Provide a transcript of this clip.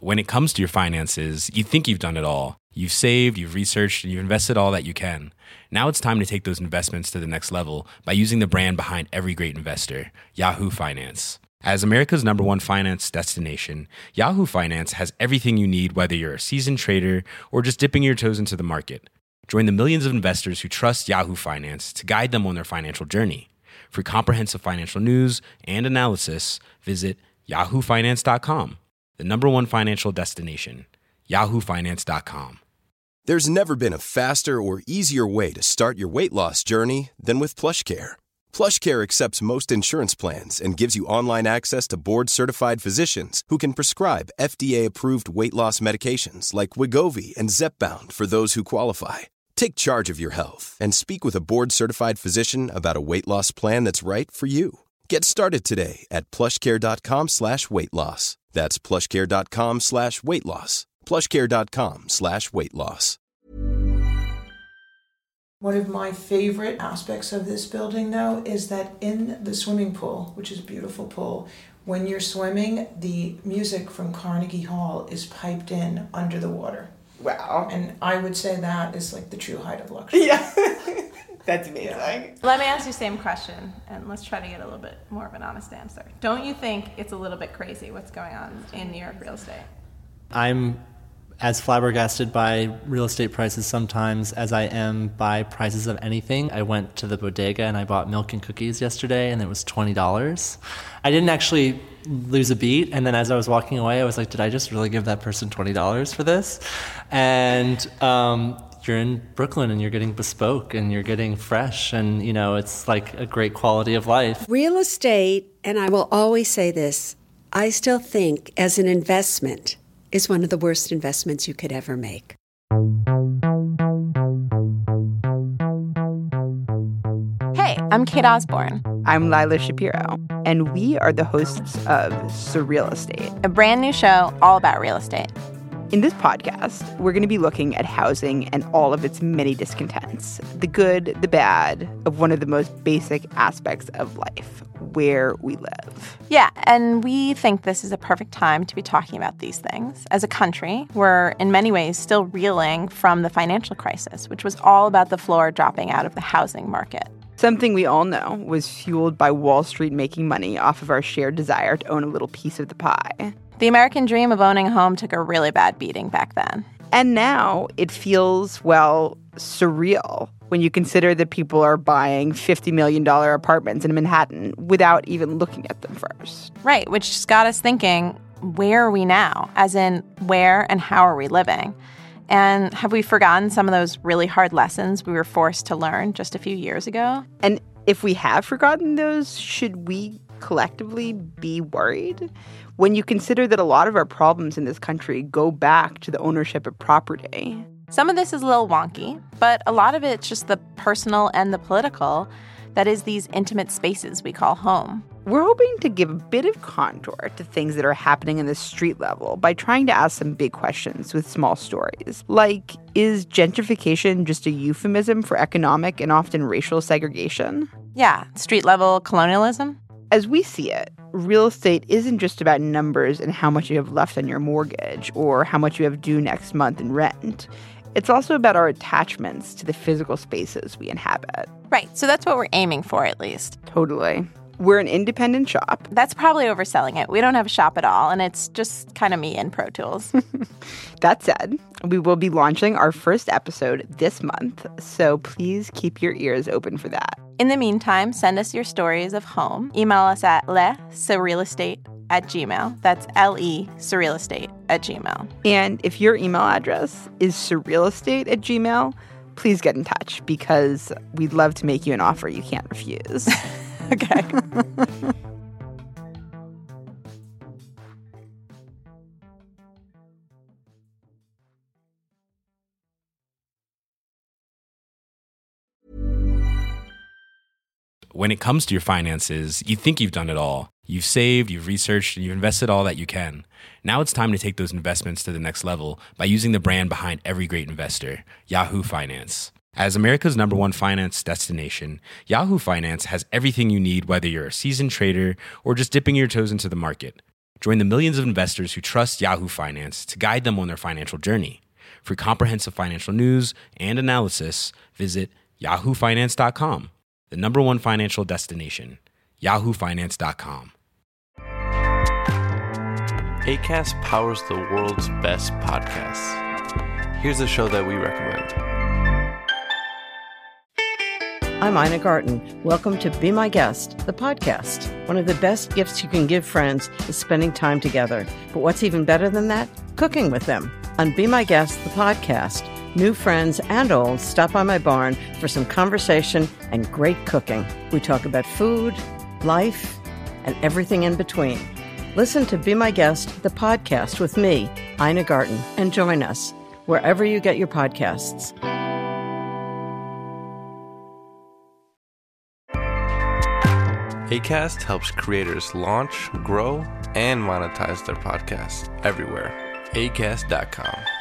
When it comes to your finances, you think you've done it all. You've saved, you've researched, and you've invested all that you can. Now it's time to take those investments to the next level by using the brand behind every great investor, Yahoo Finance. As America's #1 finance destination, Yahoo Finance has everything you need, whether you're a seasoned trader or just dipping your toes into the market. Join the millions of investors who trust Yahoo Finance to guide them on their financial journey. For comprehensive financial news and analysis, visit yahoofinance.com, the #1 financial destination, yahoofinance.com. There's never been a faster or easier way to start your weight loss journey than with PlushCare. PlushCare accepts most insurance plans and gives you online access to board-certified physicians who can prescribe FDA-approved weight loss medications like Wegovy and Zepbound for those who qualify. Take charge of your health and speak with a board-certified physician about a weight loss plan that's right for you. Get started today at plushcare.com/weight loss. That's plushcare.com/weight loss. plushcare.com/weight loss. One of my favorite aspects of this building, though, is that in the swimming pool, which is a beautiful pool, when you're swimming, the music from Carnegie Hall is piped in under the water. Wow. And I would say that is like the true height of luxury. Yeah. That's amazing. Yeah. Let me ask you the same question, and let's try to get a little bit more of an honest answer. Don't you think it's a little bit crazy what's going on in New York real estate? I'm as flabbergasted by real estate prices sometimes as I am by prices of anything. I went to the bodega and I bought milk and cookies yesterday, and it was $20. I didn't actually lose a beat, and then as I was walking away, I was like, did I just really give that person $20 for this? And you're in Brooklyn and you're getting bespoke and you're getting fresh, and you know, it's like a great quality of life. Real estate, and I will always say this, I still think as an investment is one of the worst investments you could ever make. Hey, I'm Kate Osborne. I'm Lila Shapiro, and we are the hosts of Surreal Estate, A brand new show all about real estate. In this podcast, we're going to be looking at housing and all of its many discontents, the good, the bad, of one of the most basic aspects of life, where we live. Yeah, and we think this is a perfect time to be talking about these things. As a country, we're in many ways still reeling from the financial crisis, which was all about the floor dropping out of the housing market. Something we all know was fueled by Wall Street making money off of our shared desire to own a little piece of the pie. The American dream of owning a home took a really bad beating back then. And now it feels, well, surreal when you consider that people are buying $50 million apartments in Manhattan without even looking at them first. Right, which just got us thinking, where are we now? As in, where and how are we living? And have we forgotten some of those really hard lessons we were forced to learn just a few years ago? And if we have forgotten those, should we collectively be worried? When you consider that a lot of our problems in this country go back to the ownership of property. Some of this is a little wonky, but a lot of it's just the personal and the political, that is, these intimate spaces we call home. We're hoping to give a bit of contour to things that are happening in the street level by trying to ask some big questions with small stories. Like, is gentrification just a euphemism for economic and often racial segregation? Yeah, street level colonialism. As we see it, real estate isn't just about numbers and how much you have left on your mortgage or how much you have due next month in rent. It's also about our attachments to the physical spaces we inhabit. Right, so that's what we're aiming for, at least. Totally. We're an independent shop. That's probably overselling it. We don't have a shop at all, and it's just kind of me and Pro Tools. That said, we will be launching our first episode this month, so please keep your ears open for that. In the meantime, send us your stories of home. Email us at lesurrealestate@gmail.com. That's LE surrealestate@gmail.com. And if your email address is surrealestate@gmail.com, please get in touch because we'd love to make you an offer you can't refuse. Okay. When it comes to your finances, you think you've done it all. You've saved, you've researched, and you've invested all that you can. Now it's time to take those investments to the next level by using the brand behind every great investor, Yahoo Finance. As America's #1 finance destination, Yahoo Finance has everything you need, whether you're a seasoned trader or just dipping your toes into the market. Join the millions of investors who trust Yahoo Finance to guide them on their financial journey. For comprehensive financial news and analysis, visit yahoofinance.com, the #1 financial destination, yahoofinance.com. Acast powers the world's best podcasts. Here's a show that we recommend. I'm Ina Garten. Welcome to Be My Guest, the podcast. One of the best gifts you can give friends is spending time together. But what's even better than that? Cooking with them. On Be My Guest, the podcast, new friends and old stop by my barn for some conversation and great cooking. We talk about food, life, and everything in between. Listen to Be My Guest, the podcast with me, Ina Garten, and join us wherever you get your podcasts. Acast helps creators launch, grow, and monetize their podcasts everywhere. Acast.com.